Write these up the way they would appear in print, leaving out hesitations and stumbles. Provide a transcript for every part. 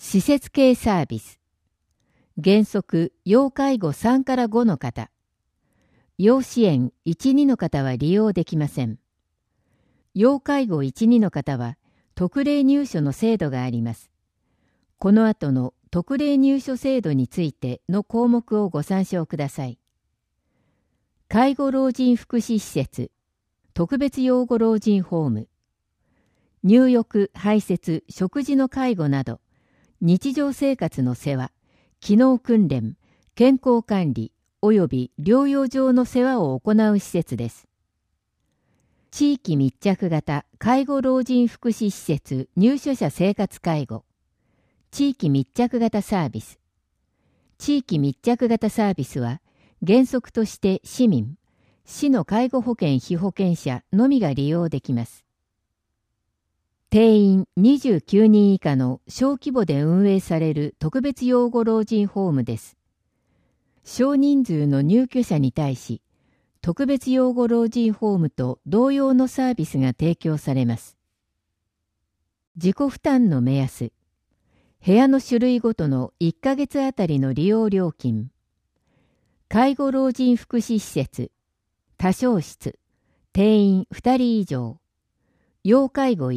施設系サービス。原則、要介護3から5の方。要支援1、2の方は利用できません。要介護1、2の方は特例入所の制度があります。この後の特例入所制度についての項目をご参照ください。介護老人福祉施設、特別養護老人ホーム、入浴・排泄・食事の介護など、日常生活の世話、機能訓練、健康管理及び療養上の世話を行う施設です。地域密着型介護老人福祉施設入所者生活介護、地域密着型サービス。地域密着型サービスは、原則として市民、市の介護保険被保険者のみが利用できます。定員29人以下の小規模で運営される特別養護老人ホームです。少人数の入居者に対し、特別養護老人ホームと同様のサービスが提供されます。自己負担の目安。部屋の種類ごとの1ヶ月あたりの利用料金。介護老人福祉施設、多床室、定員2人以上。要介護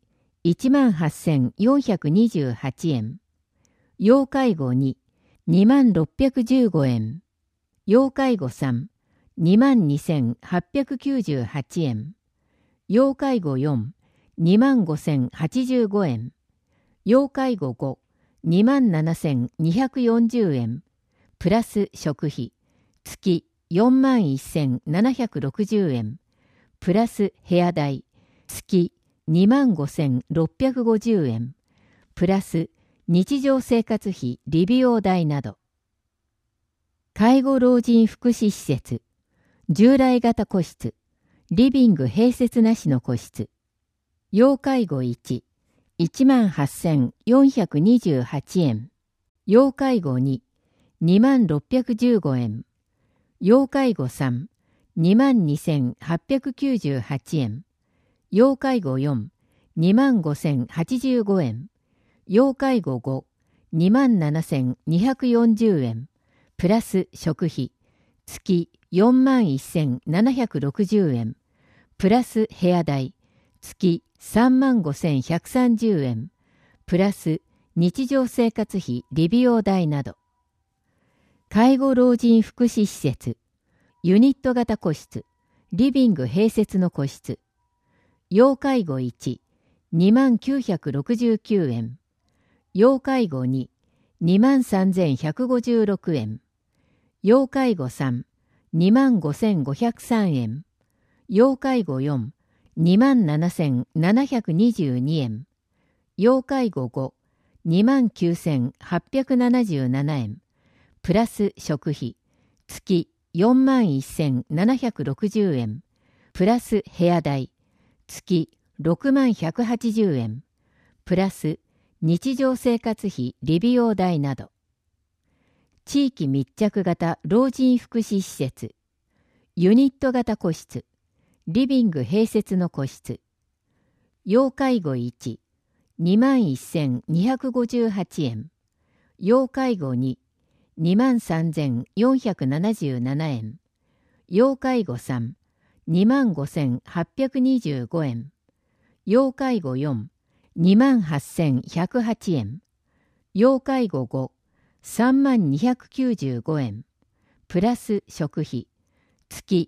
1、18,428 円。要介護2、2615円。要介護3、22,898 円。要介護4、25,085 円。要介護5、27,240 円。プラス食費、月41,760 円。プラス部屋代、月25,650 円。プラス日常生活費理美容代など。介護老人福祉施設、従来型個室、リビング併設なしの個室。要介護1、18,428 円。要介護2、2615円。要介護3、22,898 円。要介護4、25,085 円。要介護5、27,240 円。プラス食費、月41,760 円。プラス部屋代、月35,130 円。プラス日常生活費理美容代など。介護老人福祉施設、ユニット型個室、リビング併設の個室。要介護1、2969 円。要介護2、23,156 円。要介護3、25,503 円。要介護4、27,722 円。要介護5、29,877 円。プラス食費、月41,760 円。プラス部屋代、月60,180 円。プラス日常生活費理美容代など。地域密着型老人福祉施設、ユニット型個室、リビング併設の個室。要介護1、21,258 円。要介護2、23,477 円。要介護3、25,825 円。要介護4、28,108 円。要介護5、31,295 円。プラス食費、月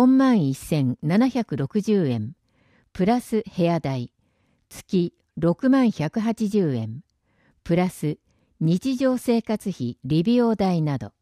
41,760 円。プラス部屋代、月60,180円。プラス日常生活費理美容代など。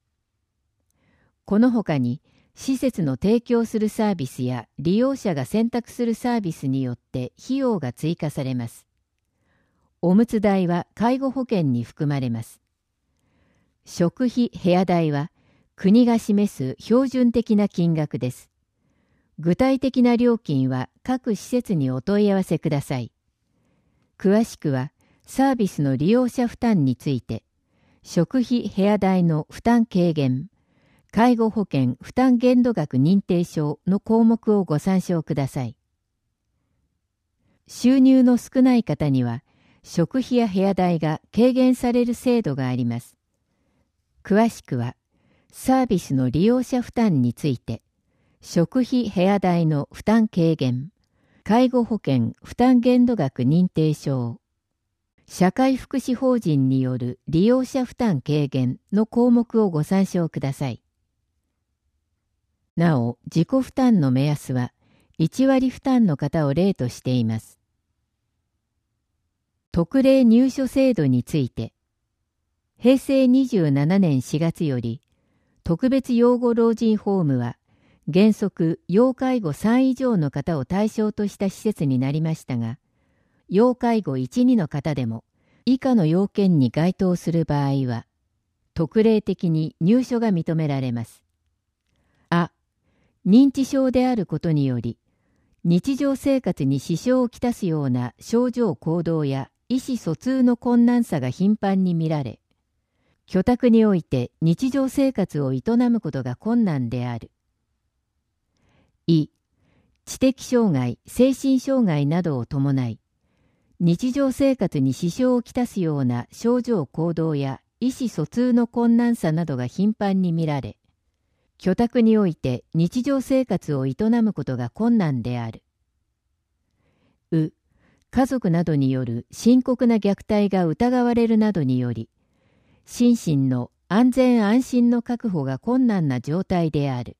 このほかに、施設の提供するサービスや利用者が選択するサービスによって費用が追加されます。おむつ代は介護保険に含まれます。食費・部屋代は国が示す標準的な金額です。具体的な料金は各施設にお問い合わせください。詳しくはサービスの利用者負担について、食費・部屋代の負担軽減、介護保険負担限度額認定証の項目をご参照ください。収入の少ない方には、 食費や部屋代が軽減される制度があります。詳しくは、サービスの利用者負担について、食費部屋代の負担軽減、介護保険負担限度額認定証、社会福祉法人による利用者負担軽減の項目をご参照ください。なお、自己負担の目安は1割負担の方を例としています。特例入所制度について、平成27年4月より、特別養護老人ホームは、原則要介護3以上の方を対象とした施設になりましたが、要介護1、2の方でも、以下の要件に該当する場合は、特例的に入所が認められます。あ、認知症であることにより、日常生活に支障をきたすような症状行動や意思疎通の困難さが頻繁に見られ、居宅において日常生活を営むことが困難である。知的障害、精神障害などを伴い、日常生活に支障をきたすような症状行動や意思疎通の困難さなどが頻繁に見られ、居宅において日常生活を営むことが困難である。家族などによる深刻な虐待が疑われるなどにより、心身の安全安心の確保が困難な状態である。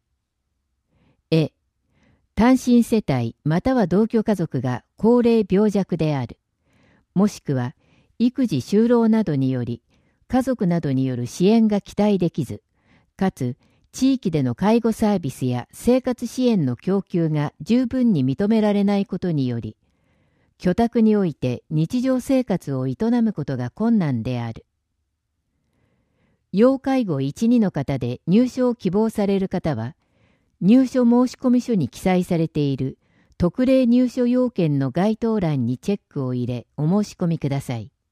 単身世帯または同居家族が高齢病弱である。もしくは育児就労などにより家族などによる支援が期待できず、かつ地域での介護サービスや生活支援の供給が十分に認められないことにより、居宅において日常生活を営むことが困難である。要介護1、2の方で入所を希望される方は、入所申込書に記載されている特例入所要件の該当欄にチェックを入れお申し込みください。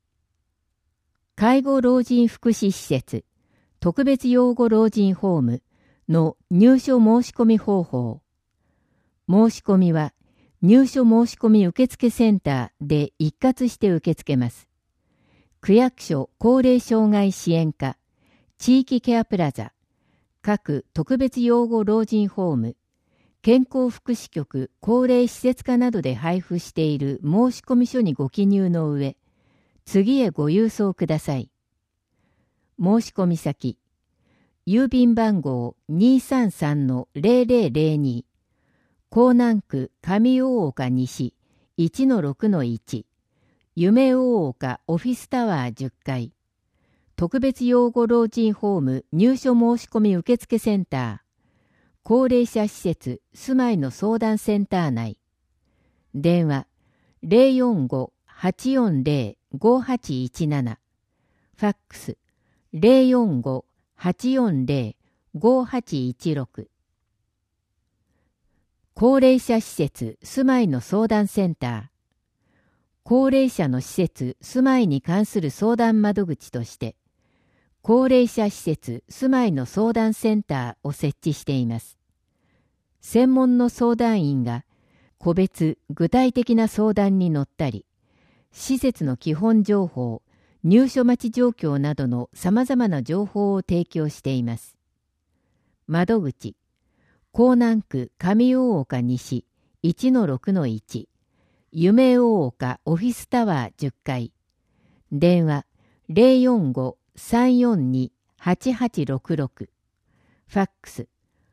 介護老人福祉施設、特別養護老人ホームの入所申込方法。申し込みは入所申込受付センターで一括して受け付けます。区役所高齢障害支援課、地域ケアプラザ、各特別養護老人ホーム、健康福祉局高齢施設課などで配布している申込書にご記入の上、次へご郵送ください。申込先、郵便番号 233-0002、江南区上大岡西 1-6-1、夢大岡オフィスタワー10階、特別養護老人ホーム入所申込受付センター、高齢者施設住まいの相談センター内、電話 045-840-5817、ファックス 045-840-5816、高齢者施設住まいの相談センター、高齢者の施設住まいに関する相談窓口として、高齢者施設住まいの相談センターを設置しています。専門の相談員が個別具体的な相談に乗ったり、施設の基本情報、入所待ち状況などのさまざまな情報を提供しています。窓口、江南区上大岡西 1-6-1、夢大岡オフィスタワー10階、電話 045-342-8866、ファックス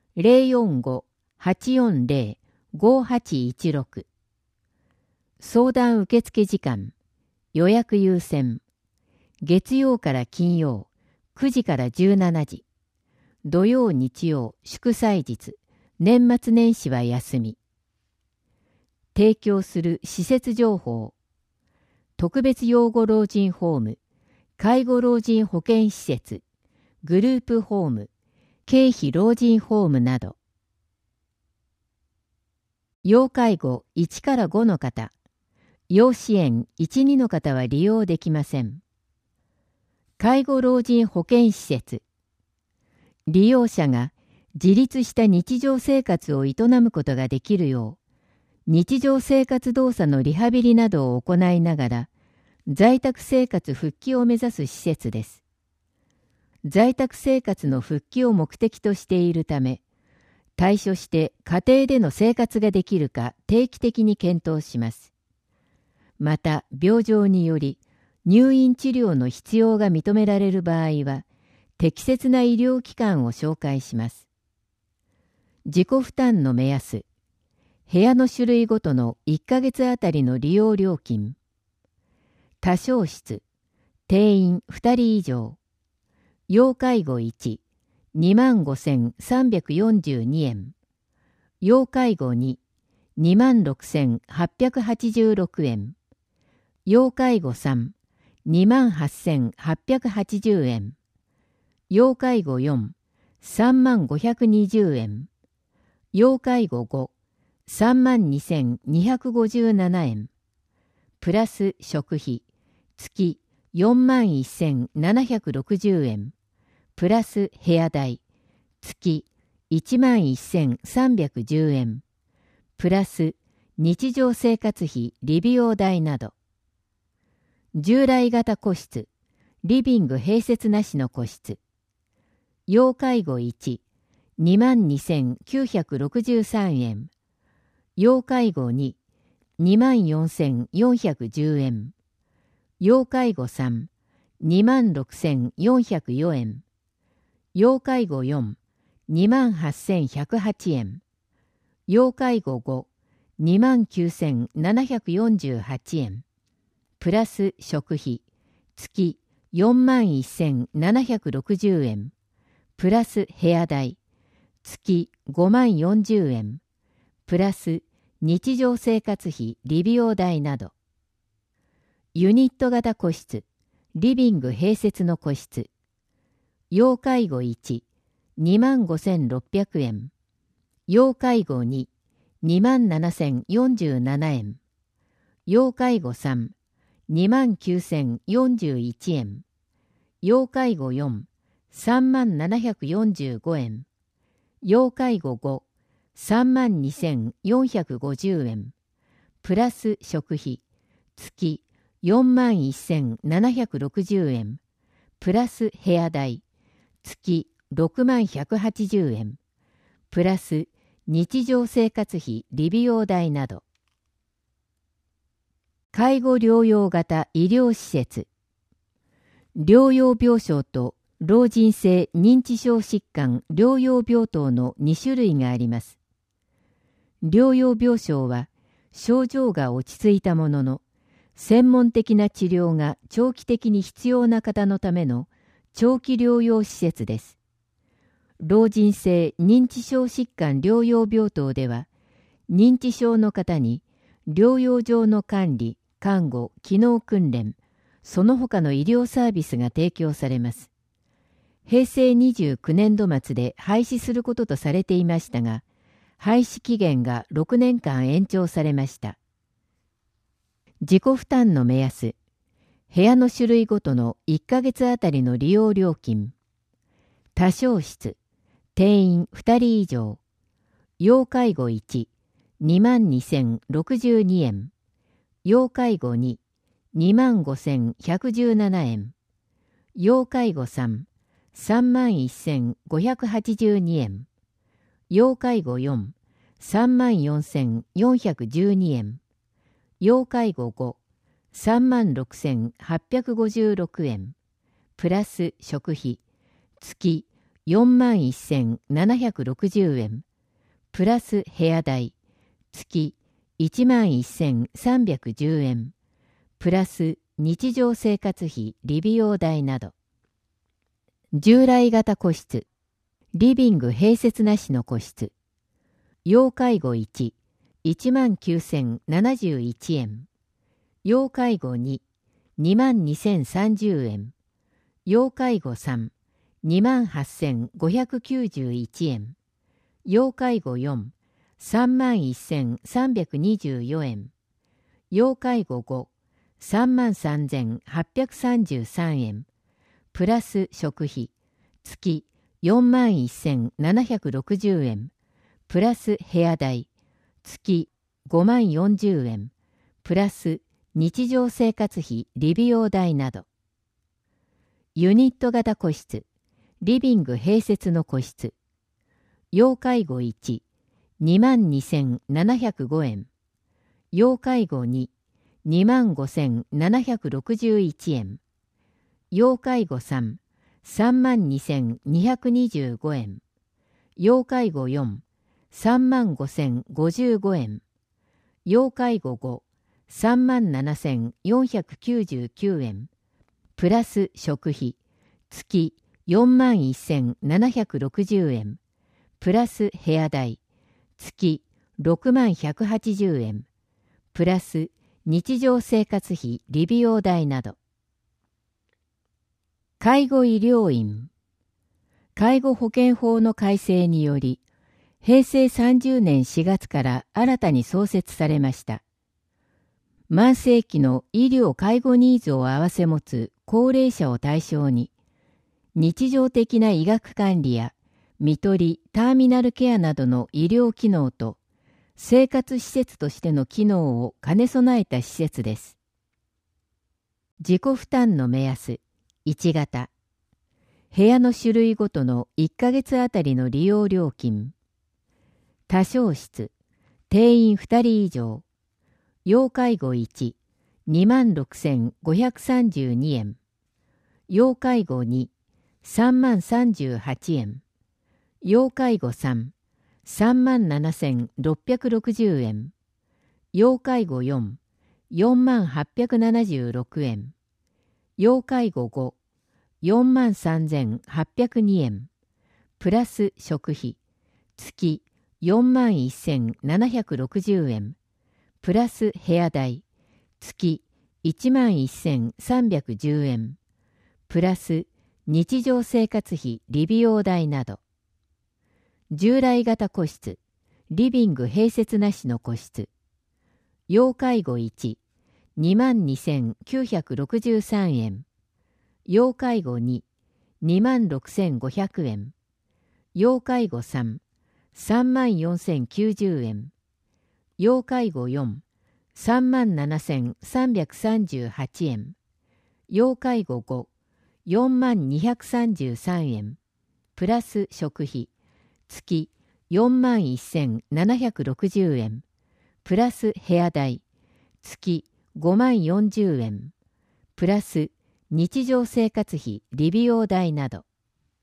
045-840-5816、相談受付時間、予約優先、月曜から金曜9時から17時、土曜日曜祝祭日、年末年始は休み。提供する施設情報、特別養護老人ホーム、介護老人保健施設、グループホーム、経費老人ホームなど。要介護1から5の方、要支援1、2の方は利用できません。介護老人保健施設、利用者が自立した日常生活を営むことができるよう、 日常生活動作のリハビリなどを行いながら、在宅生活復帰を目指す施設です。在宅生活の復帰を目的としているため、退所して家庭での生活ができるか定期的に検討します。また、病状により入院治療の必要が認められる場合は、適切な医療機関を紹介します。自己負担の目安、部屋の種類ごとの1ヶ月あたりの利用料金、多床室、定員2人以上、要介護1、25,342円、要介護2、26,886円、要介護3、28,880円、要介護4、32,520円、要介護5、32,257円、プラス食費、月41,760円、プラス部屋代、月11,310円、プラス日常生活費理美容代など。従来型個室、リビング併設なしの個室。要介護1、22,963円。要介護2、24,410円。要介護3、26,404円。要介護4、28,108円。要介護5、29,748円。プラス食費、月41,760円。プラス部屋代、月50,040円。プラス日常生活費理美容代など。ユニット型個室、リビング併設の個室。要介護1、25,600円。要介護2、27,047円。要介護3、29,041円。要介護4、37,745円。要介護5、32,450円。プラス食費、月41,760円。プラス部屋代、月60,180円。プラス日常生活費理美容代など。介護療養型医療施設。療養病床と老人性認知症疾患療養病棟の2種類があります。療養病床は症状が落ち着いたものの、専門的な治療が長期的に必要な方のための長期療養施設です。老人性認知症疾患療養病棟では、認知症の方に療養上の管理、看護、機能訓練、その他の医療サービスが提供されます。平成29年度末で廃止することとされていましたが、廃止期限が6年間延長されました。自己負担の目安、部屋の種類ごとの1ヶ月あたりの利用料金、多床室、定員2人以上、要介護1、22,062円、要介護2、25,117円、要介護3、31,582円、要介護4、34,412円、要介護5、36,856円、プラス食費、月41,760円、プラス部屋代、月11,310円、プラス日常生活費理美容代など。従来型個室、リビング併設なしの個室。要介護1、19,071円。要介護2、22,030円。要介護3、28,591円。要介護4、31,324円。要介護5、33,833円。プラス食費、月41,760円。プラス部屋代、月 50,040円、プラス日常生活費理美容代など。ユニット型個室、リビング併設の個室。要介護1、22,705円。要介護2、25,761円。要介護3、32,225円。要介護4、35,055円。要介護5、37,499円。プラス食費、月41,760円。プラス部屋代、月60,180円。プラス日常生活費理美容代など。介護医療院。介護保険法の改正により、平成30年4月から新たに創設されました。慢性期の医療介護ニーズを併せ持つ高齢者を対象に、日常的な医学管理や看取り・ターミナルケアなどの医療機能と、生活施設としての機能を兼ね備えた施設です。自己負担の目安、1型。部屋の種類ごとの1ヶ月あたりの利用料金。多床室、定員2人以上。要介護1、26,532円。要介護2、30,038円。要介護3、37,660円。要介護4、40,876円。要介護5、43,802円。プラス食費、月41,760円。プラス部屋代、月11,310円。プラス日常生活費理美容代など。従来型個室、リビング併設なしの個室。要介護1、22,963円。要介護2、26,500円。要介護3、34,090円。要介護4、37,338円。要介護5、41,233円。プラス食費、月41,760円。プラス部屋代、月50,040円。プラス日常生活費理美容代など。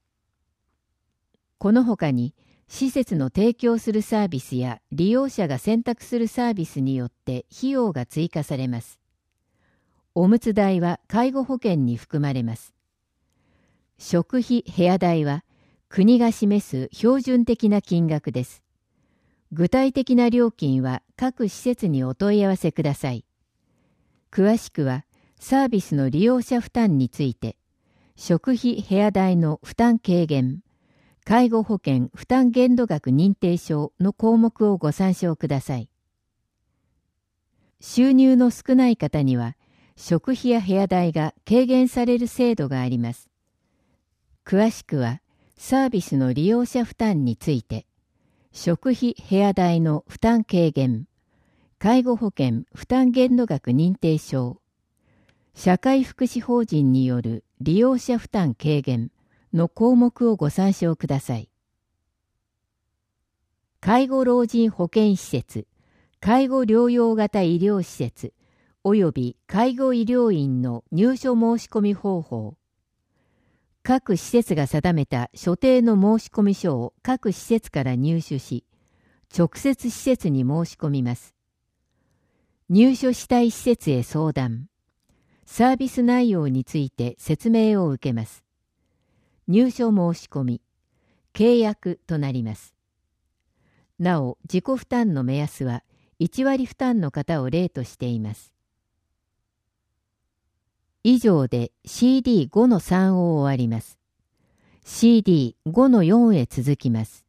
このほかに、施設の提供するサービスや利用者が選択するサービスによって費用が追加されます。おむつ代は介護保険に含まれます。食費・部屋代は国が示す標準的な金額です。具体的な料金は各施設にお問い合わせください。詳しくはサービスの利用者負担について、食費・部屋代の負担軽減、介護保険負担限度額認定証の項目をご参照ください。収入の少ない方には、食費や部屋代が軽減される制度があります。詳しくは、サービスの利用者負担について、食費・部屋代の負担軽減、介護保険負担限度額認定証、社会福祉法人による利用者負担軽減の項目をご参照ください。介護老人保健施設、介護療養型医療施設、および介護医療院の入所申し込み方法。各施設が定めた所定の申し込み書を各施設から入手し、直接施設に申し込みます。入所したい施設へ相談。サービス内容について説明を受けます。入所申し込み、契約となります。なお、自己負担の目安は1割負担の方を例としています。以上で CD5-3 を終わります。CD5-4 へ続きます。